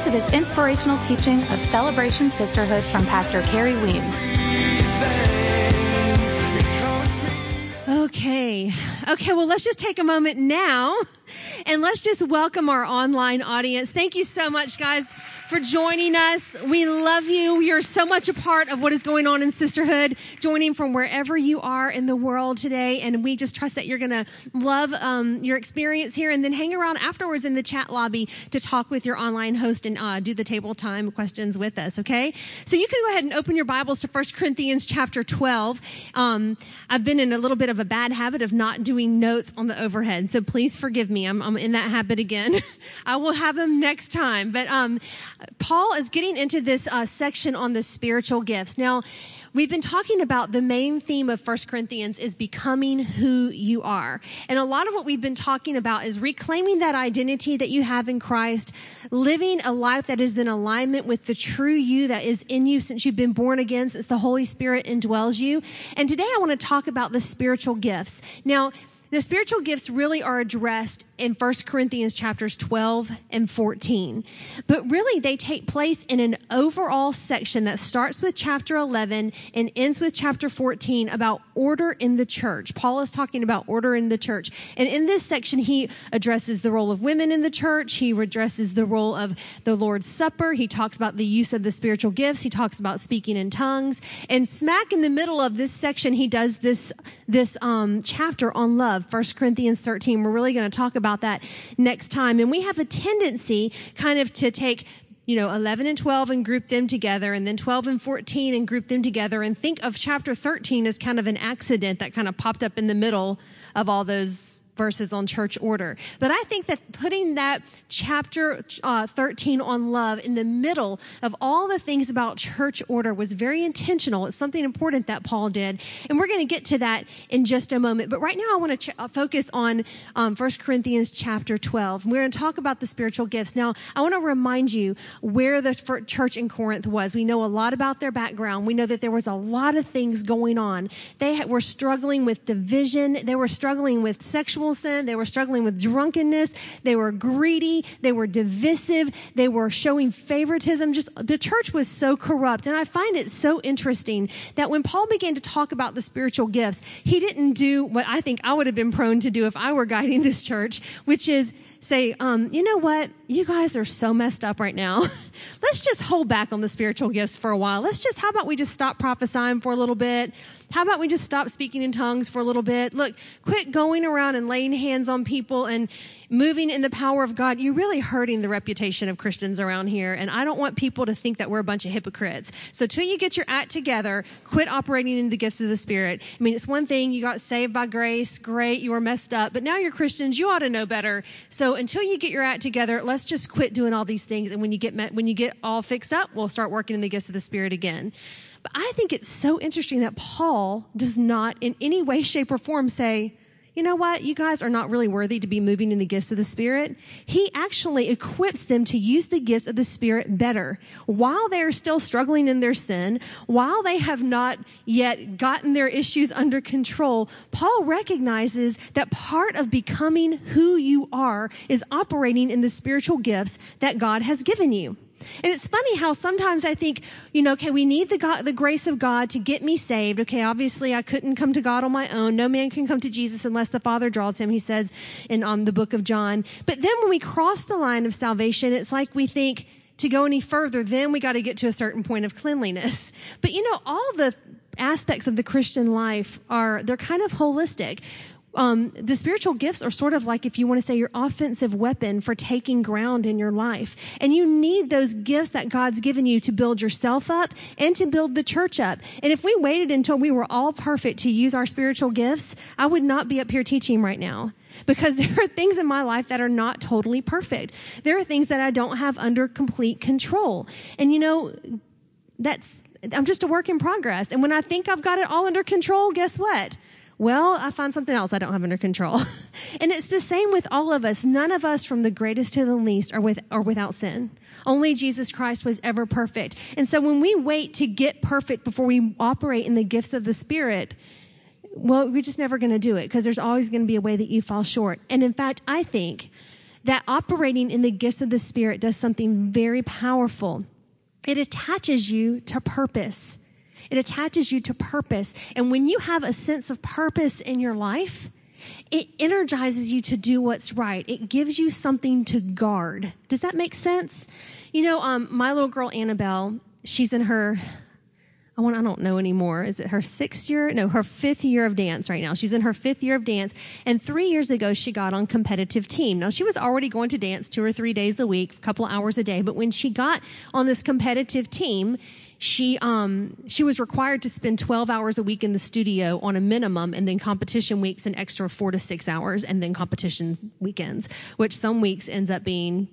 to this inspirational teaching of Celebration Sisterhood from Pastor Carrie Weems. Okay, well, let's just take a moment now and let's just welcome our online audience. Thank you so much, guys, for joining us. We love you. You're so much a part of what is going on in Sisterhood, joining from wherever you are in the world today. And we just trust that you're going to love your experience here, and then hang around afterwards in the chat lobby to talk with your online host and do the table time questions with us, okay? So you can go ahead and open your Bibles to 1 Corinthians chapter 12. I've been in a little bit of a bad habit of not doing notes on the overhead, so please forgive me. I'm in that habit again. I will have them next time. But Paul is getting into this section on the spiritual gifts. Now, we've been talking about the main theme of 1 Corinthians is becoming who you are. And a lot of what we've been talking about is reclaiming that identity that you have in Christ, living a life that is in alignment with the true you that is in you since you've been born again, since the Holy Spirit indwells you. And today I want to talk about the spiritual gifts. Now, the spiritual gifts really are addressed in 1 Corinthians chapters 12 and 14. But really, they take place in an overall section that starts with chapter 11 and ends with chapter 14 about order in the church. Paul is talking about order in the church. And in this section, he addresses the role of women in the church. He addresses the role of the Lord's Supper. He talks about the use of the spiritual gifts. He talks about speaking in tongues. And smack in the middle of this section, he does this chapter on love, 1 Corinthians 13. We're really going to talk about that next time. And we have a tendency kind of to take 11 and 12 and group them together, and then 12 and 14 and group them together, and think of chapter 13 as kind of an accident that kind of popped up in the middle of all those verses on church order. But I think that putting that chapter 13 on love in the middle of all the things about church order was very intentional. It's something important that Paul did. And we're going to get to that in just a moment. But right now I want to focus on 1 Corinthians chapter 12. We're going to talk about the spiritual gifts. Now, I want to remind you where the church in Corinth was. We know a lot about their background. We know that there was a lot of things going on. They were struggling with division. They were struggling with sexual sin. They were struggling with drunkenness. They were greedy. They were divisive. They were showing favoritism. Just the church was so corrupt. And I find it so interesting that when Paul began to talk about the spiritual gifts, he didn't do what I think I would have been prone to do if I were guiding this church, which is say, you know what? You guys are so messed up right now. Let's just hold back on the spiritual gifts for a while. How about we just stop prophesying for a little bit? How about we just stop speaking in tongues for a little bit? Look, quit going around and laying hands on people and moving in the power of God. You're really hurting the reputation of Christians around here. And I don't want people to think that we're a bunch of hypocrites. So till you get your act together, quit operating in the gifts of the Spirit. I mean, it's one thing. You got saved by grace. Great. You were messed up. But now you're Christians. You ought to know better. So until you get your act together, let's just quit doing all these things. And when you get all fixed up, we'll start working in the gifts of the Spirit again. But I think it's so interesting that Paul does not in any way, shape, or form say, you know what? You guys are not really worthy to be moving in the gifts of the Spirit. He actually equips them to use the gifts of the Spirit better while they're still struggling in their sin, while they have not yet gotten their issues under control. Paul recognizes that part of becoming who you are is operating in the spiritual gifts that God has given you. And it's funny how sometimes I think, okay, we need the grace of God to get me saved. Okay, obviously I couldn't come to God on my own. No man can come to Jesus unless the Father draws him, he says in the book of John. But then when we cross the line of salvation, it's like we think to go any further, then we got to get to a certain point of cleanliness. But all the aspects of the Christian life they're kind of holistic. The spiritual gifts are sort of like, if you want to say, your offensive weapon for taking ground in your life. And you need those gifts that God's given you to build yourself up and to build the church up. And if we waited until we were all perfect to use our spiritual gifts, I would not be up here teaching right now. Because there are things in my life that are not totally perfect. There are things that I don't have under complete control. And I'm just a work in progress. And when I think I've got it all under control, guess what? Well, I find something else I don't have under control. And it's the same with all of us. None of us, from the greatest to the least, are without sin. Only Jesus Christ was ever perfect. And so when we wait to get perfect before we operate in the gifts of the Spirit, well, we're just never going to do it, because there's always going to be a way that you fall short. And in fact, I think that operating in the gifts of the Spirit does something very powerful. It attaches you to purpose. It attaches you to purpose. And when you have a sense of purpose in your life, it energizes you to do what's right. It gives you something to guard. Does that make sense? You know, my little girl, Annabelle, she's in her, I don't know anymore. Is it her 6th year? No, her 5th year of dance right now. She's in her 5th year of dance. And 3 years ago, she got on competitive team. Now, she was already going to dance 2 or 3 days a week, a couple of hours a day. But when she got on this competitive team, she was required to spend 12 hours a week in the studio on a minimum, and then competition weeks an extra 4 to 6 hours, and then competition weekends, which some weeks ends up being,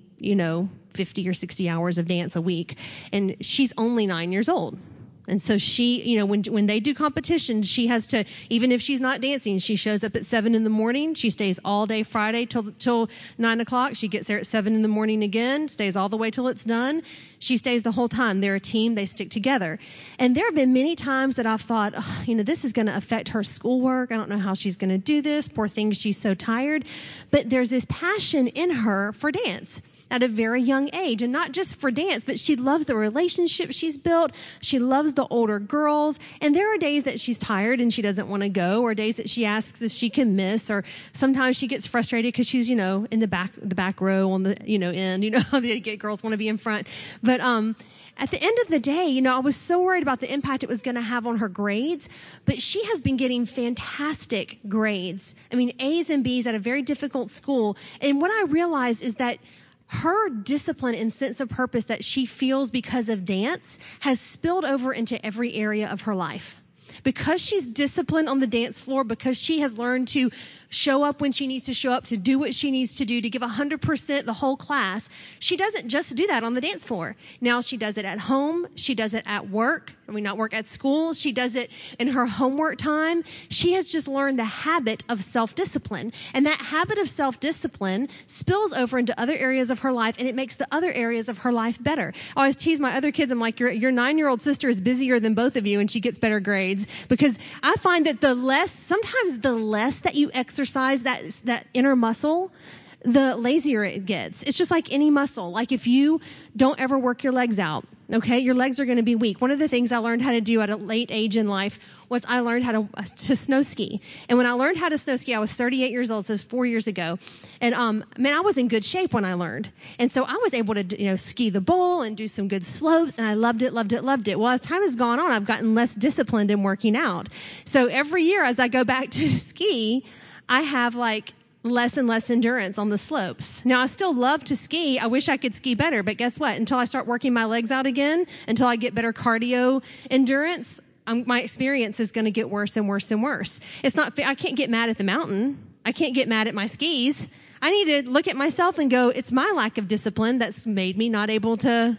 50 or 60 hours of dance a week. And she's only 9 years old. And so she, when they do competitions, she has to, even if she's not dancing, she shows up at 7 a.m. She stays all day Friday till 9 o'clock. She gets there at 7 a.m. again, stays all the way till it's done. She stays the whole time. They're a team. They stick together. And there have been many times that I've thought, this is going to affect her schoolwork. I don't know how she's going to do this. Poor thing. She's so tired. But there's this passion in her for dance at a very young age, and not just for dance, but she loves the relationship she's built. She loves the older girls. And there are days that she's tired and she doesn't want to go, or days that she asks if she can miss, or sometimes she gets frustrated because she's, in the back row on the, end, the girls want to be in front. But, at the end of the day, I was so worried about the impact it was going to have on her grades, but she has been getting fantastic grades. I mean, A's and B's at a very difficult school. And what I realized is that her discipline and sense of purpose that she feels because of dance has spilled over into every area of her life. Because she's disciplined on the dance floor, because she has learned to show up when she needs to show up, to do what she needs to do, to give 100% the whole class, she doesn't just do that on the dance floor. Now she does it at home. She does it at work. Not work, at school. She does it in her homework time. She has just learned the habit of self-discipline. And that habit of self-discipline spills over into other areas of her life, and it makes the other areas of her life better. I always tease my other kids. I'm like, your 9-year-old sister is busier than both of you, and she gets better grades. Because I find that sometimes the less that you exercise that inner muscle, the lazier it gets. It's just like any muscle. Like if you don't ever work your legs out, okay, your legs are going to be weak. One of the things I learned how to do at a late age in life was I learned how to snow ski. And when I learned how to snow ski, I was 38 years old, so it was 4 years ago. And I was in good shape when I learned. And so I was able to ski the bowl and do some good slopes, and I loved it. Well, as time has gone on, I've gotten less disciplined in working out. So every year as I go back to ski, I have less and less endurance on the slopes. Now, I still love to ski. I wish I could ski better, but guess what? Until I start working my legs out again, until I get better cardio endurance, my experience is going to get worse and worse and worse. It's not fair. I can't get mad at the mountain. I can't get mad at my skis. I need to look at myself and go, it's my lack of discipline that's made me not able to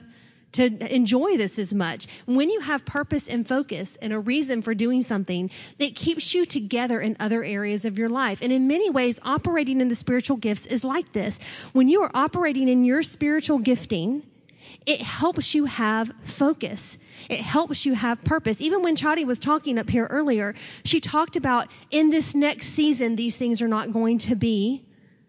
enjoy this as much. When you have purpose and focus and a reason for doing something, it keeps you together in other areas of your life. And in many ways, operating in the spiritual gifts is like this. When you are operating in your spiritual gifting, it helps you have focus. It helps you have purpose. Even when Chadi was talking up here earlier, she talked about in this next season, these things are not going to be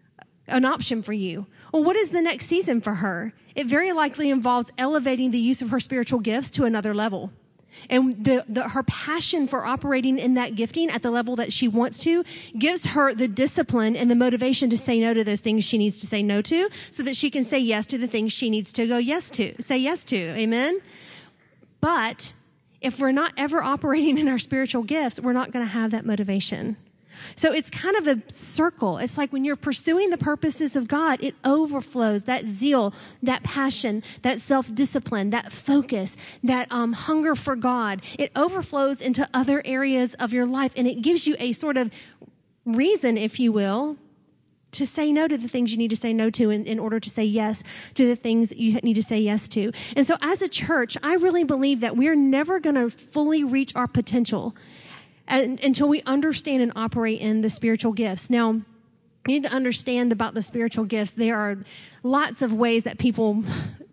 an option for you. Well, what is the next season for her? It very likely involves elevating the use of her spiritual gifts to another level. And her passion for operating in that gifting at the level that she wants to gives her the discipline and the motivation to say no to those things she needs to say no to, so that she can say yes to the things she needs to say yes to. Amen? But if we're not ever operating in our spiritual gifts, we're not going to have that motivation. So it's kind of a circle. It's like when you're pursuing the purposes of God, it overflows, that zeal, that passion, that self-discipline, that focus, that hunger for God. It overflows into other areas of your life, and it gives you a sort of reason, if you will, to say no to the things you need to say no to in order to say yes to the things that you need to say yes to. And so as a church, I really believe that we're never going to fully reach our potential until we understand and operate in the spiritual gifts. Now, you need to understand about the spiritual gifts. There are lots of ways that people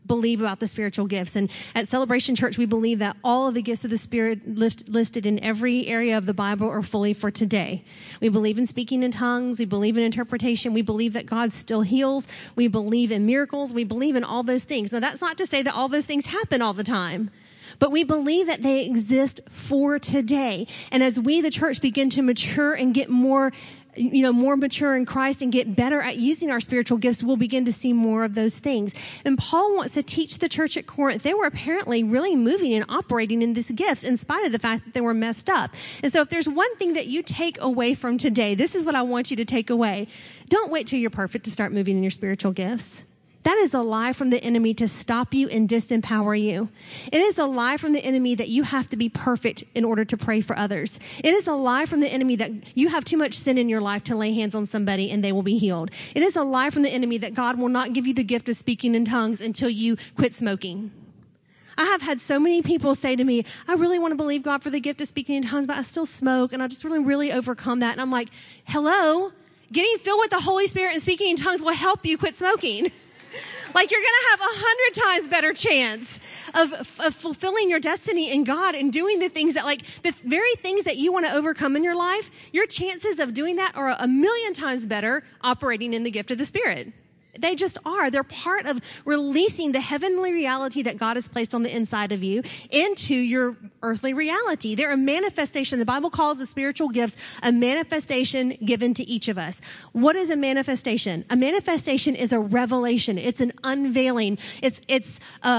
believe about the spiritual gifts. And at Celebration Church, we believe that all of the gifts of the Spirit listed in every area of the Bible are fully for today. We believe in speaking in tongues. We believe in interpretation. We believe that God still heals. We believe in miracles. We believe in all those things. Now, that's not to say that all those things happen all the time, but we believe that they exist for today. And as we, the church, begin to mature and get more mature in Christ and get better at using our spiritual gifts, we'll begin to see more of those things. And Paul wants to teach the church at Corinth. They were apparently really moving and operating in these gifts in spite of the fact that they were messed up. And so if there's one thing that you take away from today, this is what I want you to take away. Don't wait till you're perfect to start moving in your spiritual gifts. That is a lie from the enemy to stop you and disempower you. It is a lie from the enemy that you have to be perfect in order to pray for others. It is a lie from the enemy that you have too much sin in your life to lay hands on somebody and they will be healed. It is a lie from the enemy that God will not give you the gift of speaking in tongues until you quit smoking. I have had so many people say to me, I really want to believe God for the gift of speaking in tongues, but I still smoke and I just really overcome that. And I'm like, hello, getting filled with the Holy Spirit and speaking in tongues will help you quit smoking. Like you're going to have 100 times better chance of fulfilling your destiny in God and doing the things that, like, the very things that you want to overcome in your life, your chances of doing that are 1,000,000 times better operating in the gift of the Spirit. They just are. They're part of releasing the heavenly reality that God has placed on the inside of you into your earthly reality. They're a manifestation. The Bible calls the spiritual gifts a manifestation given to each of us. What is a manifestation? A manifestation is a revelation. It's an unveiling. It is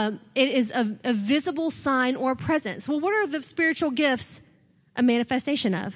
a visible sign or presence. Well, what are the spiritual gifts a manifestation of?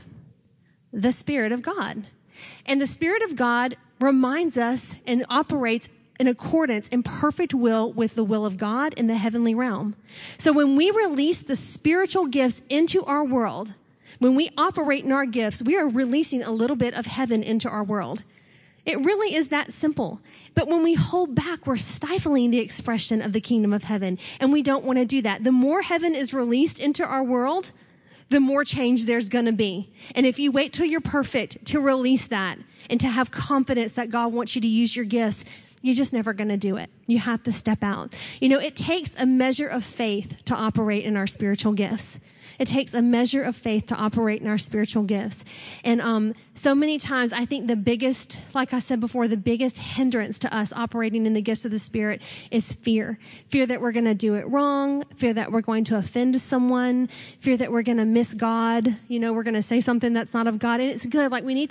The Spirit of God. And the Spirit of God reminds us and operates in accordance, in perfect will with the will of God in the heavenly realm. So when we release the spiritual gifts into our world, when we operate in our gifts, we are releasing a little bit of heaven into our world. It really is that simple. But when we hold back, we're stifling the expression of the kingdom of heaven, and we don't want to do that. The more heaven is released into our world, the more change there's going to be. And if you wait till you're perfect to release that and to have confidence that God wants you to use your gifts, you're just never going to do it. You have to step out. You know, it takes a measure of faith to operate in our spiritual gifts. It takes a measure of faith to operate in our spiritual gifts. And so many times, I think the biggest, like I said before, the biggest hindrance to us operating in the gifts of the Spirit is fear. Fear that we're going to do it wrong. Fear that we're going to offend someone. Fear that we're going to miss God. You know, we're going to say something that's not of God. And it's good. Like we need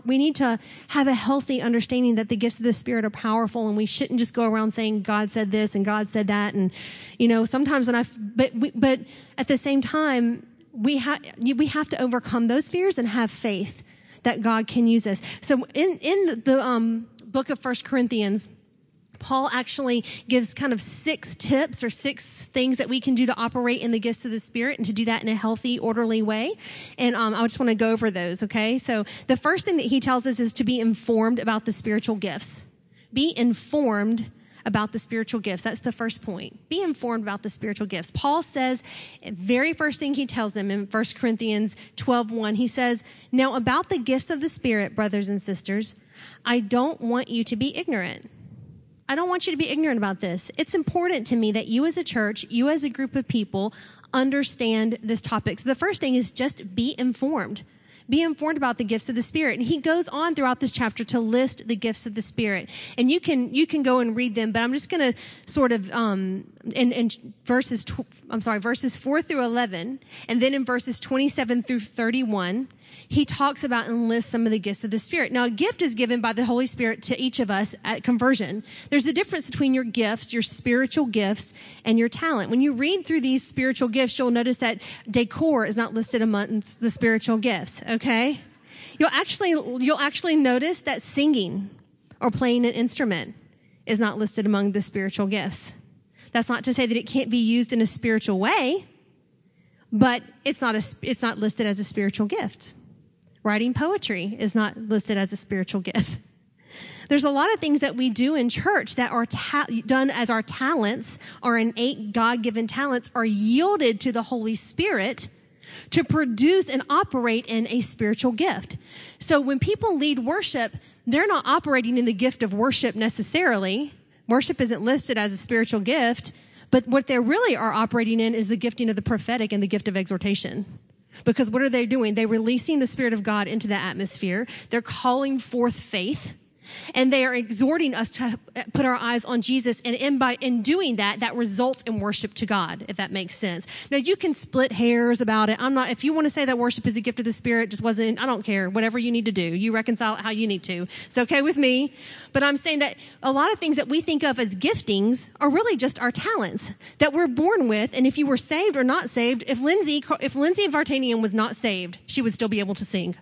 to have a healthy understanding that the gifts of the Spirit are powerful, and we shouldn't just go around saying God said this and God said that. And, you know, sometimes but at the same time, we have to overcome those fears and have faith that God can use us. So in the book of 1 Corinthians, Paul actually gives kind of 6 tips or 6 things that we can do to operate in the gifts of the Spirit and to do that in a healthy, orderly way. And I just want to go over those, okay? So the first thing that he tells us is to be informed about the spiritual gifts. Be informed about the spiritual gifts. That's the first point. Be informed about the spiritual gifts. Paul says, very first thing he tells them in 1 Corinthians 12:1, he says, now about the gifts of the Spirit, brothers and sisters, I don't want you to be ignorant. I don't want you to be ignorant about this. It's important to me that you as a church, you as a group of people, understand this topic. So the first thing is just be informed. Be informed about the gifts of the Spirit. And he goes on throughout this chapter to list the gifts of the Spirit. And you can go and read them, but I'm just going to sort of, in verses 4 through 11, and then in verses 27 through 31, he talks about and lists some of the gifts of the Spirit. Now, a gift is given by the Holy Spirit to each of us at conversion. There's a difference between your gifts, your spiritual gifts, and your talent. When you read through these spiritual gifts, you'll notice that decor is not listed amongst the spiritual gifts, okay? You'll actually notice that singing or playing an instrument is not listed among the spiritual gifts. That's not to say that it can't be used in a spiritual way, but it's not listed as a spiritual gift. Writing poetry is not listed as a spiritual gift. There's a lot of things that we do in church that are done as our talents, our innate God-given talents, are yielded to the Holy Spirit to produce and operate in a spiritual gift. So when people lead worship, they're not operating in the gift of worship necessarily. Worship isn't listed as a spiritual gift, but what they really are operating in is the gifting of the prophetic and the gift of exhortation. Because what are they doing? They're releasing the Spirit of God into the atmosphere. They're calling forth faith. And they are exhorting us to put our eyes on Jesus. And in doing that, that results in worship to God, if that makes sense. Now, you can split hairs about it. If you want to say that worship is a gift of the Spirit, I don't care. Whatever you need to do. You reconcile it how you need to. It's okay with me. But I'm saying that a lot of things that we think of as giftings are really just our talents that we're born with. And if you were saved or not saved, if Lindsay Vartanian was not saved, she would still be able to sing.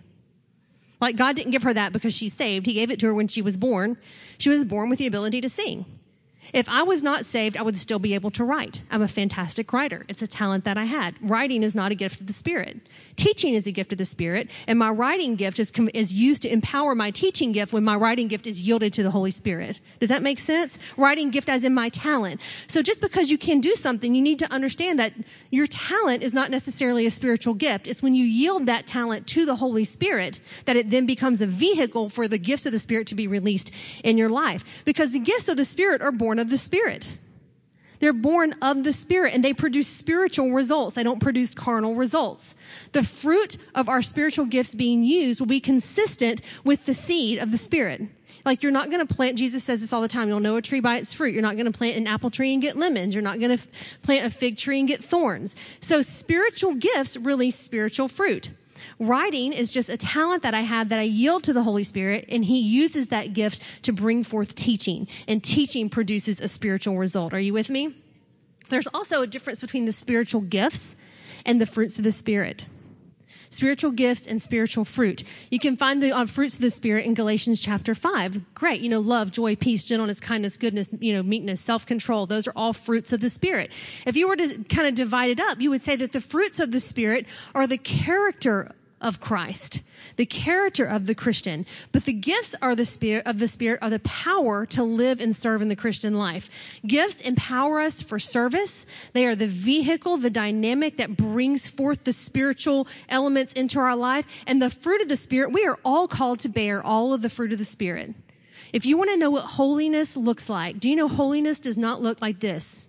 Like, God didn't give her that because she's saved. He gave it to her when she was born. She was born with the ability to sing. If I was not saved, I would still be able to write. I'm a fantastic writer. It's a talent that I had. Writing is not a gift of the Spirit. Teaching is a gift of the Spirit, and my writing gift is used to empower my teaching gift when my writing gift is yielded to the Holy Spirit. Does that make sense? Writing gift as in my talent. So just because you can do something, you need to understand that your talent is not necessarily a spiritual gift. It's when you yield that talent to the Holy Spirit that it then becomes a vehicle for the gifts of the Spirit to be released in your life. Because the gifts of the Spirit are born of the Spirit. They're born of the Spirit, and they produce spiritual results. They don't produce carnal results. The fruit of our spiritual gifts being used will be consistent with the seed of the Spirit. Like, you're not going to plant, Jesus says this all the time, you'll know a tree by its fruit. You're not going to plant an apple tree and get lemons. You're not going to plant a fig tree and get thorns. So spiritual gifts release spiritual fruit. Writing is just a talent that I have that I yield to the Holy Spirit, and He uses that gift to bring forth teaching, and teaching produces a spiritual result. Are you with me? There's also a difference between the spiritual gifts and the fruits of the Spirit. Spiritual gifts and spiritual fruit. You can find the fruits of the Spirit in Galatians chapter 5. Great. Love, joy, peace, gentleness, kindness, goodness, meekness, self-control. Those are all fruits of the Spirit. If you were to kind of divide it up, you would say that the fruits of the Spirit are the character of Christ, the character of the Christian. But the gifts are the Spirit are the power to live and serve in the Christian life. Gifts empower us for service. They are the vehicle, the dynamic that brings forth the spiritual elements into our life. And the fruit of the Spirit, we are all called to bear all of the fruit of the Spirit. If you want to know what holiness looks like, do you know holiness does not look like this?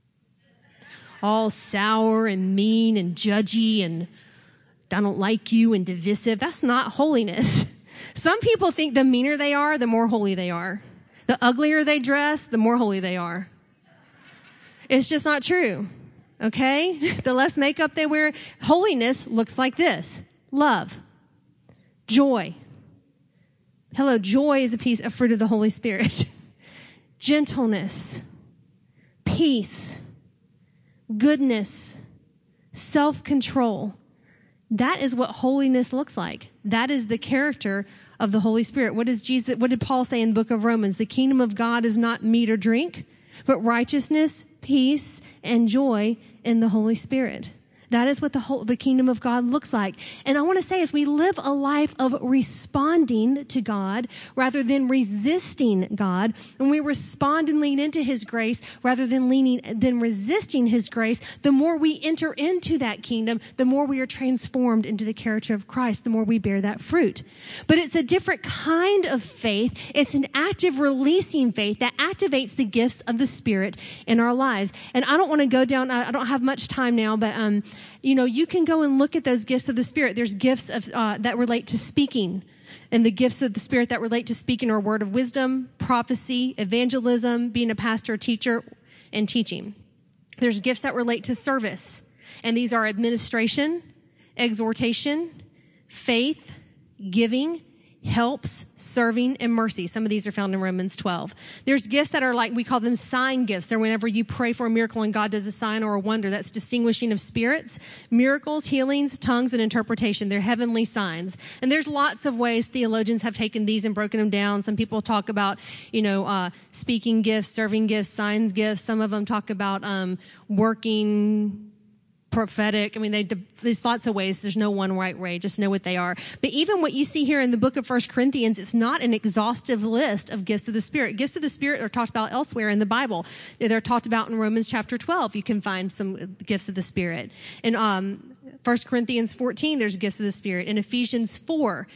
All sour and mean and judgy and I don't like you and divisive. That's not holiness. Some people think the meaner they are, the more holy they are. The uglier they dress, the more holy they are. It's just not true. Okay? The less makeup they wear. Holiness looks like this. Love. Joy. Hello, joy is a fruit of the Holy Spirit. Gentleness. Peace. Goodness. Self-control. That is what holiness looks like. That is the character of the Holy Spirit. What did Paul say in the book of Romans? The kingdom of God is not meat or drink, but righteousness, peace, and joy in the Holy Spirit. That is what the kingdom of God looks like. And I want to say, as we live a life of responding to God rather than resisting God, and we respond and lean into His grace rather than resisting His grace, the more we enter into that kingdom, the more we are transformed into the character of Christ, the more we bear that fruit. But it's a different kind of faith. It's an active releasing faith that activates the gifts of the Spirit in our lives. And I don't want to go down, I don't have much time now, but you can go and look at those gifts of the Spirit. There's gifts of that relate to speaking. And the gifts of the Spirit that relate to speaking are word of wisdom, prophecy, evangelism, being a pastor, teacher, and teaching. There's gifts that relate to service. And these are administration, exhortation, faith, giving, helps, serving, and mercy. Some of these are found in Romans 12. There's gifts that are we call them sign gifts. They're whenever you pray for a miracle and God does a sign or a wonder. That's distinguishing of spirits, miracles, healings, tongues, and interpretation. They're heavenly signs. And there's lots of ways theologians have taken these and broken them down. Some people talk about, speaking gifts, serving gifts, signs gifts. Some of them talk about working prophetic. There's lots of ways. There's no one right way. Just know what they are. But even what you see here in the book of 1 Corinthians, it's not an exhaustive list of gifts of the Spirit. Gifts of the Spirit are talked about elsewhere in the Bible. They're talked about in Romans chapter 12. You can find some gifts of the Spirit. And 1 Corinthians 14, there's gifts of the Spirit. In Ephesians 4,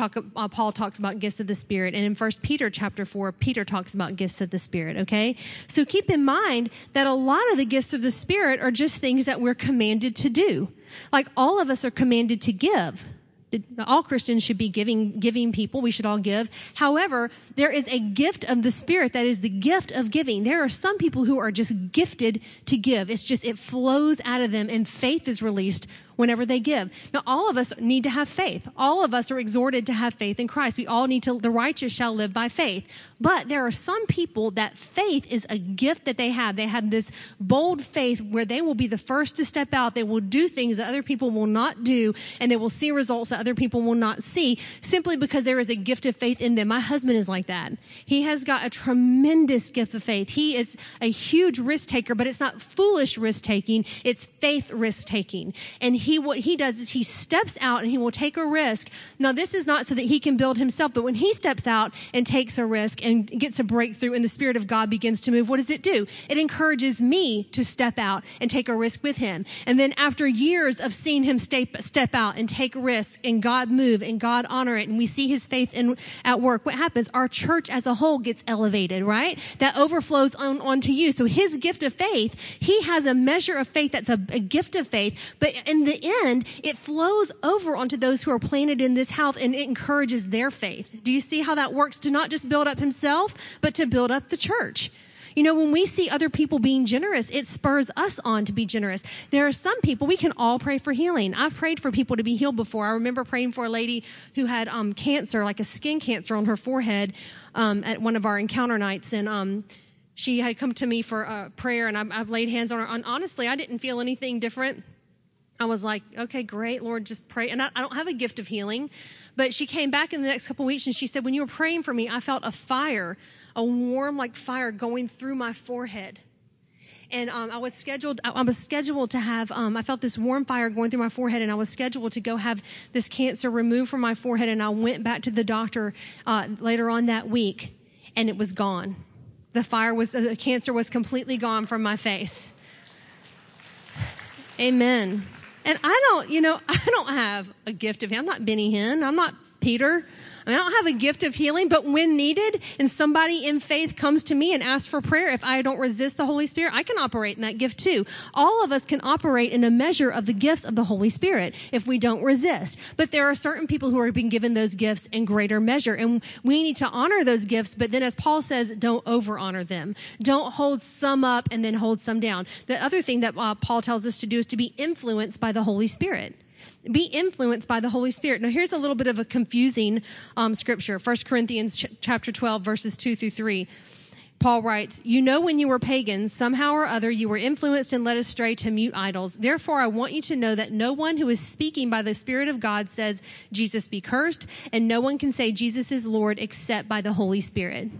Paul talks about gifts of the Spirit. And in 1 Peter chapter 4, Peter talks about gifts of the Spirit, okay? So keep in mind that a lot of the gifts of the Spirit are just things that we're commanded to do. Like all of us are commanded to give. All Christians should be giving people. We should all give. However, there is a gift of the Spirit that is the gift of giving. There are some people who are just gifted to give. It flows out of them, and faith is released whenever they give. Now, all of us need to have faith. All of us are exhorted to have faith in Christ. We all need to, the righteous shall live by faith. But there are some people that faith is a gift that they have. They have this bold faith where they will be the first to step out. They will do things that other people will not do, and they will see results that other people will not see simply because there is a gift of faith in them. My husband is like that. He has got a tremendous gift of faith. He is a huge risk taker, but it's not foolish risk taking. It's faith risk taking. And what he does is he steps out and he will take a risk. Now, this is not so that he can build himself, but when he steps out and takes a risk and gets a breakthrough and the Spirit of God begins to move, what does it do? It encourages me to step out and take a risk with him. And then after years of seeing him step out and take a risk and God move and God honor it, and we see his faith at work, what happens? Our church as a whole gets elevated, right? That overflows onto you. So his gift of faith, he has a measure of faith that's a gift of faith, but in the end, it flows over onto those who are planted in this house, and it encourages their faith. Do you see how that works? To not just build up himself, but to build up the church. You know, when we see other people being generous, it spurs us on to be generous. There are some people, we can all pray for healing. I've prayed for people to be healed before. I remember praying for a lady who had cancer, like a skin cancer on her forehead at one of our encounter nights. And she had come to me for prayer, and I've laid hands on her. And honestly, I didn't feel anything different. I was like, okay, great, Lord, just pray. And I don't have a gift of healing. But she came back in the next couple of weeks, and she said, when you were praying for me, I felt a fire, a warm like fire going through my forehead. And I was scheduled to have, I felt this warm fire going through my forehead, and I was scheduled to go have this cancer removed from my forehead. And I went back to the doctor later on that week, and it was gone. The cancer was completely gone from my face. Amen. And I don't have a gift of healing. I'm not Benny Hinn. I'm not Peter. I don't have a gift of healing, but when needed and somebody in faith comes to me and asks for prayer, if I don't resist the Holy Spirit, I can operate in that gift too. All of us can operate in a measure of the gifts of the Holy Spirit if we don't resist. But there are certain people who are being given those gifts in greater measure, and we need to honor those gifts. But then, as Paul says, don't over honor them. Don't hold some up and then hold some down. The other thing that Paul tells us to do is to be influenced by the Holy Spirit. Be influenced by the Holy Spirit. Now, here's a little bit of a confusing scripture. 1 Corinthians chapter 12, verses 2-3. Paul writes, you know, when you were pagans, somehow or other, you were influenced and led astray to mute idols. Therefore, I want you to know that no one who is speaking by the Spirit of God says, Jesus be cursed, and no one can say Jesus is Lord except by the Holy Spirit.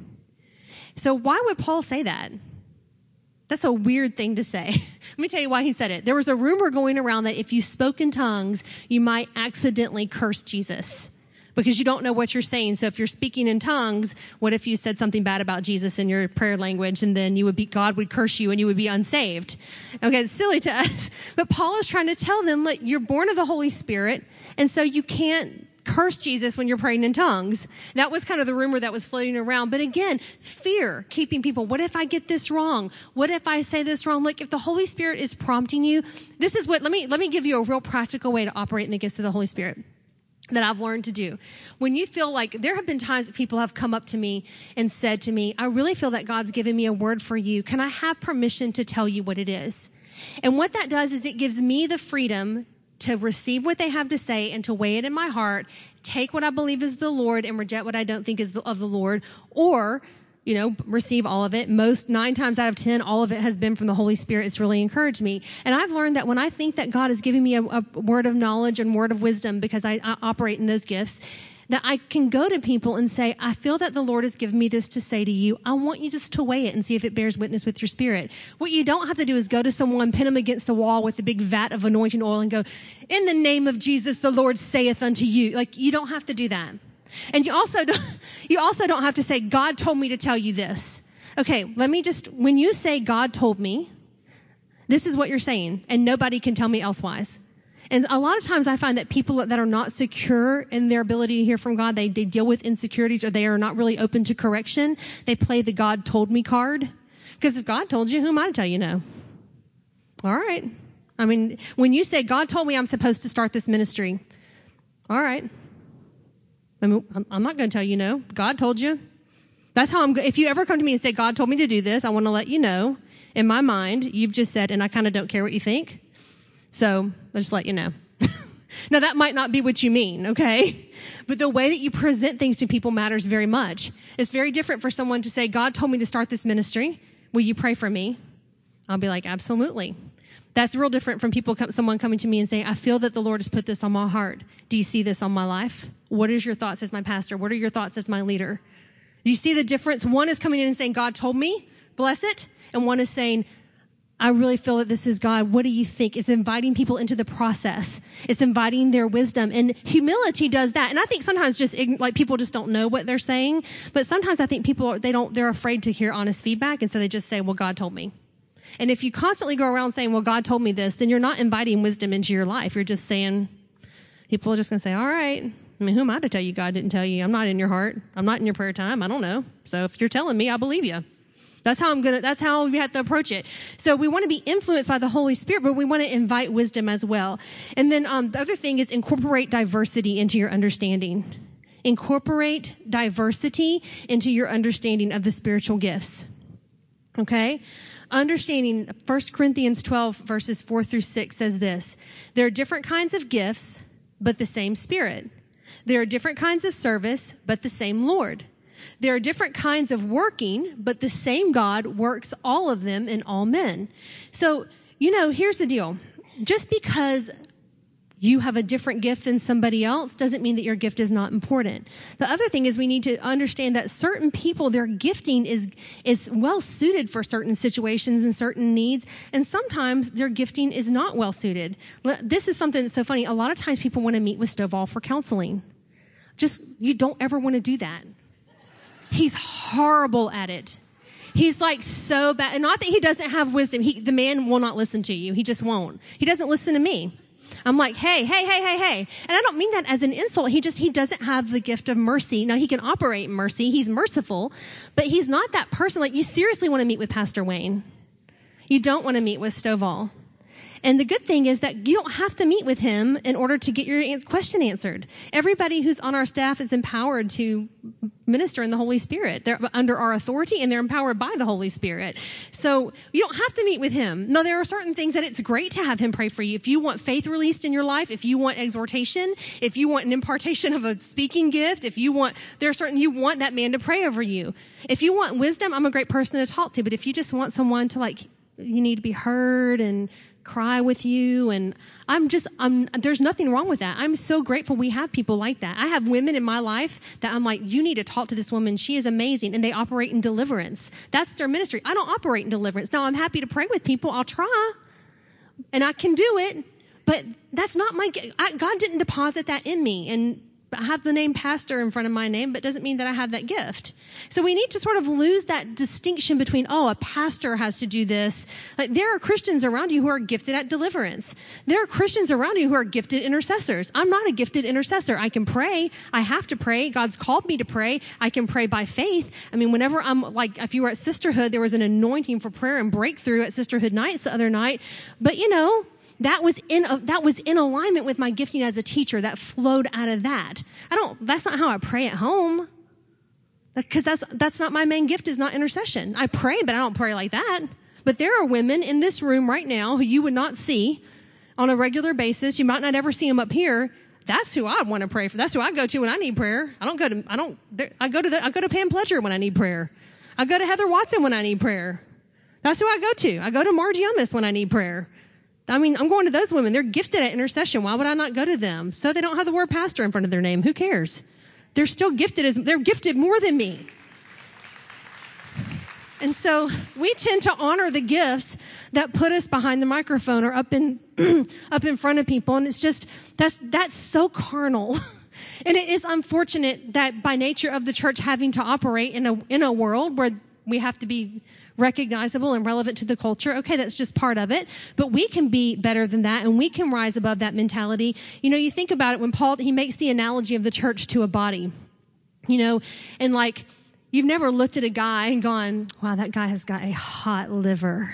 So why would Paul say that? That's a weird thing to say. Let me tell you why he said it. There was a rumor going around that if you spoke in tongues, you might accidentally curse Jesus because you don't know what you're saying. So if you're speaking in tongues, what if you said something bad about Jesus in your prayer language, and then God would curse you and you would be unsaved? Okay, it's silly to us. But Paul is trying to tell them, look, you're born of the Holy Spirit, and so you can't curse Jesus when you're praying in tongues. That was kind of the rumor that was floating around. But again, fear keeping people. What if I get this wrong? What if I say this wrong? Look, if the Holy Spirit is prompting you, this is what, let me give you a real practical way to operate in the gifts of the Holy Spirit that I've learned to do. When you feel like, there have been times that people have come up to me and said to me, I really feel that God's given me a word for you. Can I have permission to tell you what it is? And what that does is it gives me the freedom to receive what they have to say and to weigh it in my heart, take what I believe is the Lord and reject what I don't think is of the Lord, or, receive all of it. 9 times out of 10, all of it has been from the Holy Spirit. It's really encouraged me. And I've learned that when I think that God is giving me a word of knowledge and word of wisdom, because I operate in those gifts, that I can go to people and say, I feel that the Lord has given me this to say to you. I want you just to weigh it and see if it bears witness with your spirit. What you don't have to do is go to someone, pin them against the wall with a big vat of anointing oil and go, in the name of Jesus, the Lord saith unto you. Like, you don't have to do that. And you also don't have to say, God told me to tell you this. Okay, when you say God told me, this is what you're saying, and nobody can tell me elsewise. And a lot of times I find that people that are not secure in their ability to hear from God, they deal with insecurities, or they are not really open to correction. They play the God told me card. Because if God told you, who am I to tell you no? All right. I mean, when you say, God told me I'm supposed to start this ministry. All right. I mean, I'm not going to tell you no. God told you. That's how if you ever come to me and say, God told me to do this, I want to let you know, in my mind, you've just said, and I kind of don't care what you think. So I'll just let you know. Now, that might not be what you mean, okay? But the way that you present things to people matters very much. It's very different for someone to say, God told me to start this ministry. Will you pray for me? I'll be like, absolutely. That's real different from someone coming to me and saying, I feel that the Lord has put this on my heart. Do you see this on my life? What is your thoughts as my pastor? What are your thoughts as my leader? Do you see the difference? One is coming in and saying, God told me, bless it. And one is saying, I really feel that this is God. What do you think? It's inviting people into the process. It's inviting their wisdom. And humility does that. And I think sometimes just like people just don't know what they're saying. But sometimes I think people, they're afraid to hear honest feedback. And so they just say, well, God told me. And if you constantly go around saying, well, God told me this, then you're not inviting wisdom into your life. You're just saying, people are just going to say, all right. I mean, who am I to tell you God didn't tell you? I'm not in your heart. I'm not in your prayer time. I don't know. So if you're telling me, I believe you. That's how we have to approach it. So we want to be influenced by the Holy Spirit, but we want to invite wisdom as well. And then the other thing is incorporate diversity into your understanding. Incorporate diversity into your understanding of the spiritual gifts. Okay? Understanding 1 Corinthians 12 verses 4 through 6 says this: there are different kinds of gifts, but the same Spirit. There are different kinds of service, but the same Lord. There are different kinds of working, but the same God works all of them in all men. So, here's the deal. Just because you have a different gift than somebody else doesn't mean that your gift is not important. The other thing is we need to understand that certain people, their gifting is well suited for certain situations and certain needs. And sometimes their gifting is not well suited. This is something that's so funny. A lot of times people want to meet with Stovall for counseling. You don't ever want to do that. He's horrible at it. He's like so bad. And not that he doesn't have wisdom. The man will not listen to you. He just won't. He doesn't listen to me. I'm like, hey. And I don't mean that as an insult. He doesn't have the gift of mercy. Now, he can operate in mercy. He's merciful. But he's not that person. Like, you seriously want to meet with Pastor Wayne. You don't want to meet with Stovall. And the good thing is that you don't have to meet with him in order to get your question answered. Everybody who's on our staff is empowered to minister in the Holy Spirit. They're under our authority and they're empowered by the Holy Spirit. So you don't have to meet with him. No, there are certain things that it's great to have him pray for you. If you want faith released in your life, if you want exhortation, if you want an impartation of a speaking gift, you want that man to pray over you. If you want wisdom, I'm a great person to talk to. But if you just want someone to you need to be heard and cry with you, and there's nothing wrong with that. I'm so grateful we have people like that. I have women in my life that I'm like, you need to talk to this woman. She is amazing. And they operate in deliverance. That's their ministry. I don't operate in deliverance. Now, I'm happy to pray with people. I'll try and I can do it, but that's not God didn't deposit that in me. And I have the name pastor in front of my name, but doesn't mean that I have that gift. So we need to sort of lose that distinction between, a pastor has to do this. Like, there are Christians around you who are gifted at deliverance. There are Christians around you who are gifted intercessors. I'm not a gifted intercessor. I can pray. I have to pray. God's called me to pray. I can pray by faith. I mean, whenever if you were at Sisterhood, there was an anointing for prayer and breakthrough at Sisterhood nights the other night. But that was in alignment with my gifting as a teacher. That flowed out of that. That's not how I pray at home. Because that's not my main gift, is not intercession. I pray, but I don't pray like that. But there are women in this room right now who you would not see on a regular basis. You might not ever see them up here. That's who I want to pray for. That's who I go to when I need prayer. I go to Pam Pledger when I need prayer. I go to Heather Watson when I need prayer. That's who I go to. I go to Margie Ummis when I need prayer. I mean, I'm going to those women. They're gifted at intercession. Why would I not go to them? So they don't have the word pastor in front of their name. Who cares? They're still gifted. They're gifted more than me. And so we tend to honor the gifts that put us behind the microphone or up in front of people. And it's just, that's so carnal. And it is unfortunate that by nature of the church having to operate in a world where we have to be recognizable and relevant to the culture. Okay, that's just part of it. But we can be better than that, and we can rise above that mentality. You know, you think about it when Paul, he makes the analogy of the church to a body. You know, and like, you've never looked at a guy and gone, wow, that guy has got a hot liver.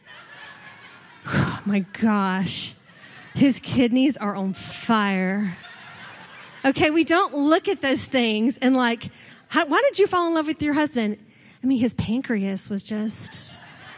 Oh my gosh. His kidneys are on fire. Okay, we don't look at those things and like, why did you fall in love with your husband? I mean, his pancreas was just,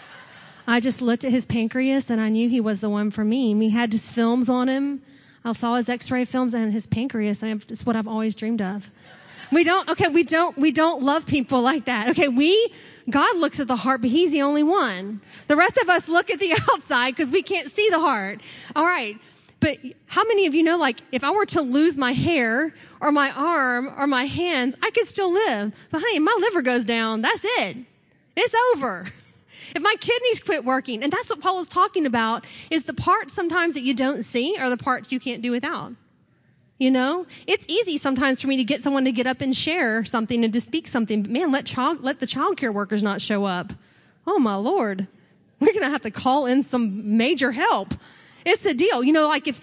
I just looked at his pancreas and I knew he was the one for me. We had his films on him. I saw his x-ray films and his pancreas. It's what I've always dreamed of. We don't love people like that. Okay, God looks at the heart, but he's the only one. The rest of us look at the outside because we can't see the heart. All right. But how many of you know, like, if I were to lose my hair or my arm or my hands, I could still live. But honey, if my liver goes down, that's it. It's over. If my kidneys quit working, and that's what Paul is talking about, is the parts sometimes that you don't see are the parts you can't do without. You know, it's easy sometimes for me to get someone to get up and share something and to speak something. But man, let the child care workers not show up. Oh my Lord. We're going to have to call in some major help. It's a deal. You know, like if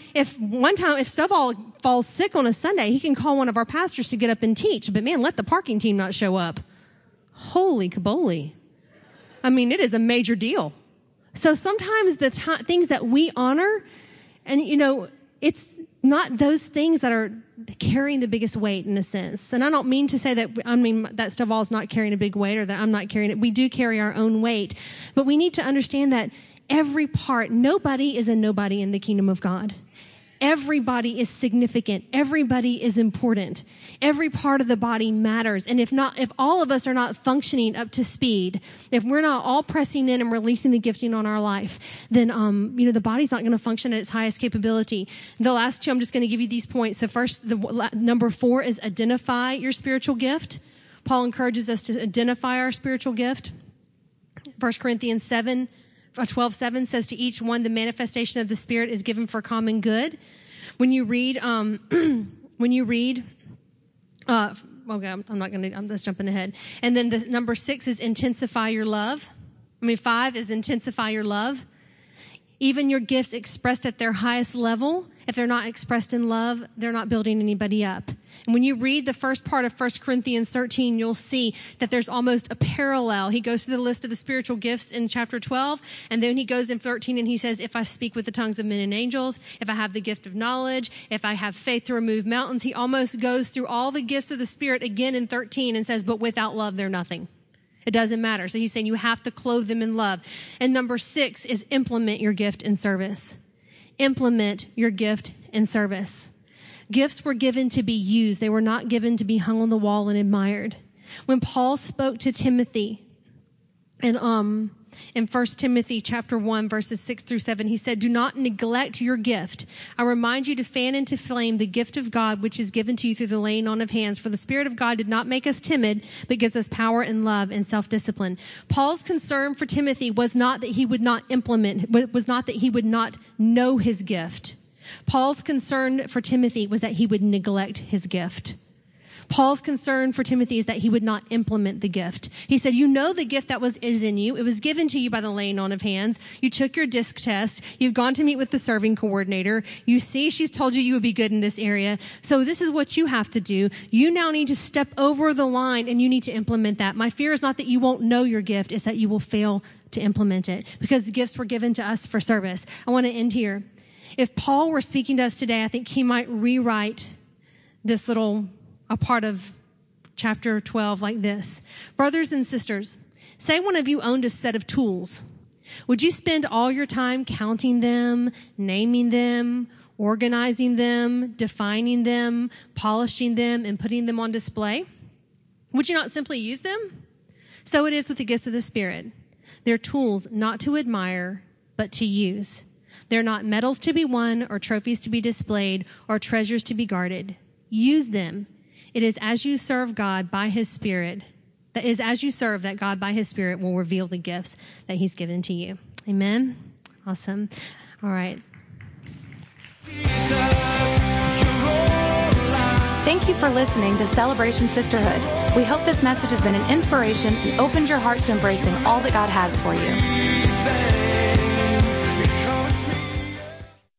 Stovall falls sick on a Sunday, he can call one of our pastors to get up and teach. But man, let the parking team not show up. Holy kaboli. I mean, it is a major deal. So sometimes the things that we honor, and you know, it's not those things that are carrying the biggest weight in a sense. And I don't mean to say that Stovall's not carrying a big weight or that I'm not carrying it. We do carry our own weight. But we need to understand that every part, nobody is a nobody in the kingdom of God. Everybody is significant. Everybody is important. Every part of the body matters. And if all of us are not functioning up to speed, if we're not all pressing in and releasing the gifting on our life, then, the body's not going to function at its highest capability. The last two, I'm just going to give you these points. So first, number 4 is identify your spiritual gift. Paul encourages us to identify our spiritual gift. 1 Corinthians 12:7 says, to each one, the manifestation of the Spirit is given for common good. I'm just jumping ahead. And then the number 6 is intensify your love. 5 is intensify your love. Even your gifts expressed at their highest level, if they're not expressed in love, they're not building anybody up. And when you read the first part of 1 Corinthians 13, you'll see that there's almost a parallel. He goes through the list of the spiritual gifts in chapter 12, and then he goes in 13 and he says, if I speak with the tongues of men and angels, if I have the gift of knowledge, if I have faith to remove mountains, he almost goes through all the gifts of the Spirit again in 13 and says, but without love, they're nothing. It doesn't matter. So he's saying you have to clothe them in love. And number 6 is implement your gift in service. Implement your gift in service. Gifts were given to be used. They were not given to be hung on the wall and admired. When Paul spoke to Timothy in 1 Timothy chapter 1, verses 6 through 7, he said, do not neglect your gift. I remind you to fan into flame the gift of God, which is given to you through the laying on of hands. For the Spirit of God did not make us timid, but gives us power and love and self-discipline. Paul's concern for Timothy was not that he would not implement, was not that he would not know his gift. Paul's concern for Timothy was that he would neglect his gift. Paul's concern for Timothy is that he would not implement the gift. He said, you know the gift that is in you. It was given to you by the laying on of hands. You took your disc test. You've gone to meet with the serving coordinator. You see she's told you would be good in this area. So this is what you have to do. You now need to step over the line and you need to implement that. My fear is not that you won't know your gift. It's that you will fail to implement it because the gifts were given to us for service. I want to end here. If Paul were speaking to us today, I think he might rewrite this a part of chapter 12 like this. Brothers and sisters, say one of you owned a set of tools. Would you spend all your time counting them, naming them, organizing them, defining them, polishing them, and putting them on display? Would you not simply use them? So it is with the gifts of the Spirit. They're tools not to admire, but to use. They're not medals to be won or trophies to be displayed or treasures to be guarded. Use them. It is as you serve God by His Spirit, that is as you serve that God by His Spirit will reveal the gifts that He's given to you. Amen? Awesome. All right. Thank you for listening to Celebration Sisterhood. We hope this message has been an inspiration and opened your heart to embracing all that God has for you.